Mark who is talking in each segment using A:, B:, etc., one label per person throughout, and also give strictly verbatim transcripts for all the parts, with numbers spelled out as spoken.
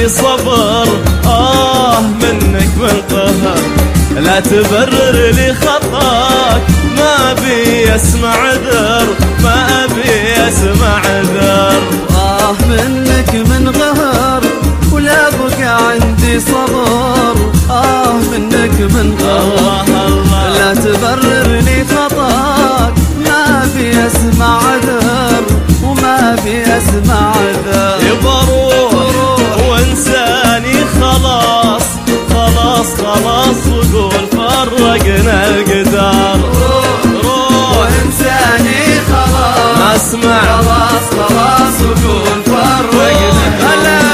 A: عندي صبر، آه منك من قهر، لا تبرر لي خطاك، ما أبي أسمع عذر، ما أبي أسمع عذر.
B: آه منك من قهر ولا بقى عندي صبر، آه منك من قهر لا تبرر لي خطاك، ما أبي أسمع عذر وما أبي أسمع عذر.
A: يبا روح وانساني خلاص خلاص خلاص، وقول فرقنا القدر.
B: روح وانساني خلاص
A: ما اسمع
B: خلاص خلاص، وقول فرقنا. هلا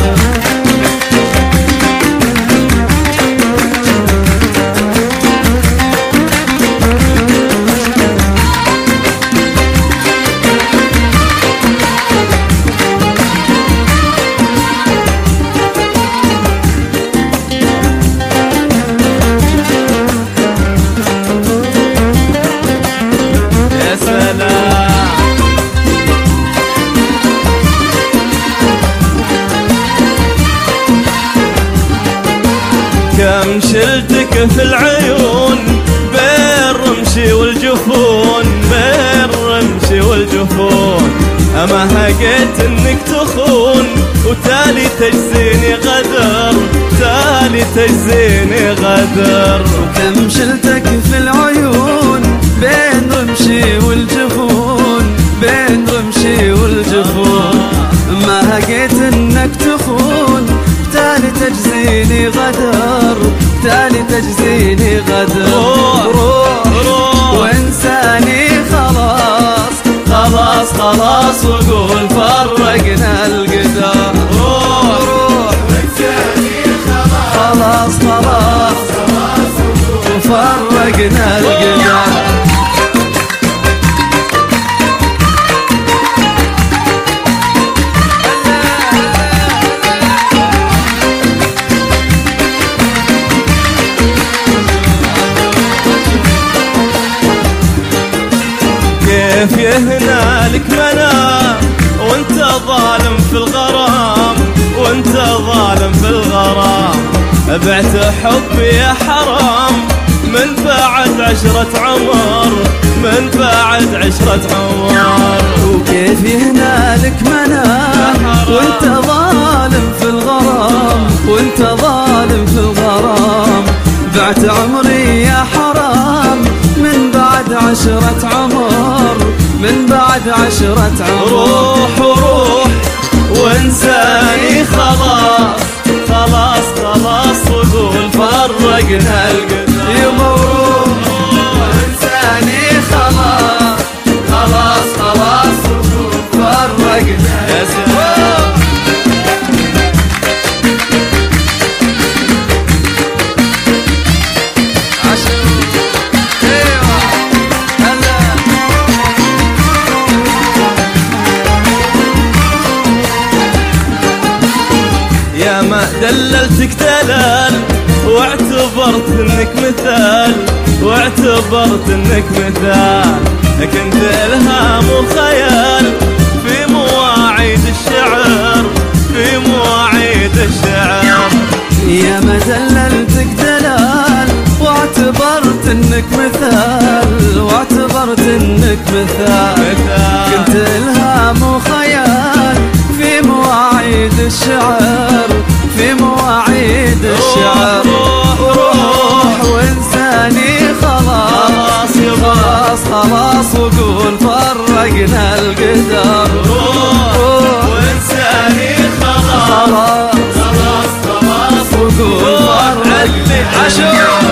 A: كم شلتك في العيون بين رمشي والجفون، بين رمشي والجفون، أما هقيت انك تخون وتالي تجزيني غدر، تالي تجزيني غدر.
B: كم شلتك في العيون بين رمشي والجفون، بين رمشي والجفون، ما هقيت انك تخون تالي تجزيني غدر، تالي تجزيني غدر.
A: روح روح روح
B: وانساني خلاص خلاص خلاص، وقول فرقنا القدر.
A: روح
B: روح
A: وانساني
B: خلاص خلاص خلاص، وفرقنا القدر.
A: كيف يهنالك منا وانت ظالم في الغرام، وانت ظالم في الغرام، بعت حبي يا حرام من بعد عشرة عمر، من بعد عشرة عمر.
B: وكيف يهنالك منا وانت ظالم في الغرام، وانت ظالم في الغرام، بعت عمري يا حرام من بعد عشرة عمر، من بعد عشرة عمر.
A: روح وروح وانساني خلاص خلاص خلاص، وقول فرقنا القدر.
B: يبا وروح وانساني خلاص خلاص خلاص، وقول فرقنا.
A: يا سلام يا ما دللتك دلال واعتبرت انك مثال، واعتبرت انك مثال، كنت الهام وخيال في مواعيد الشعر، في مواعيد الشعر.
B: يا ما دللتك دلال واعتبرت انك مثال، واعتبرت انك مثال،
A: مثال.
B: كنت الهام وخيال في مواعيد الشعر، في مواعيد الشعر.
A: روح
B: روح وانساني خلاص خلاص خلاص، وقول فرقنا القدر.
A: روح وانساني خلاص
B: خلاص
A: خلاص خلاص،
B: وقول فرقنا.
A: عشور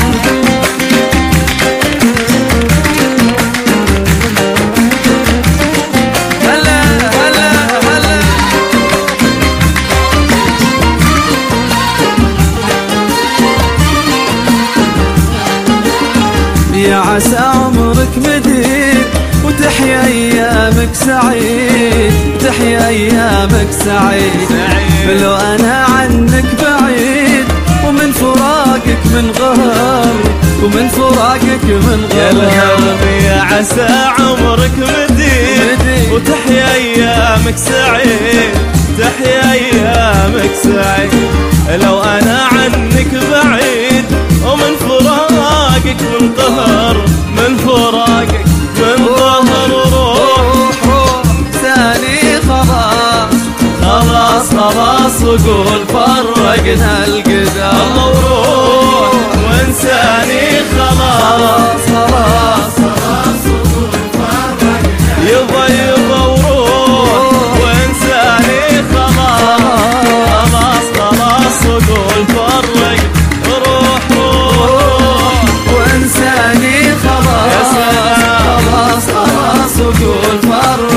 B: يا عسى عمرك مديد وتحيا ايامك سعيد، تحيا ايامك سعيد. لو انا عنك بعيد ومن فراقك من غهر، ومن فراقك من غهر.
A: يا عسى عمرك مديد وتحيا ايامك سعيد، تحيا أيامك سعيد. لو أنا عنك بعيد ومن فراقك من قهر، من فراقك من قهر، روح
B: روح ثاني خلاص
A: خلاص خلاص وقول فرقنا القدر. الله وروح وانساني خلاص
B: خلاص
A: خلاص وقول فرقنا، يبا يبا وروح وانساني خلاص خلاص خلاص وقول فرق، روح روح
B: وانساني خلاص خلاص خلاص وقول فرق.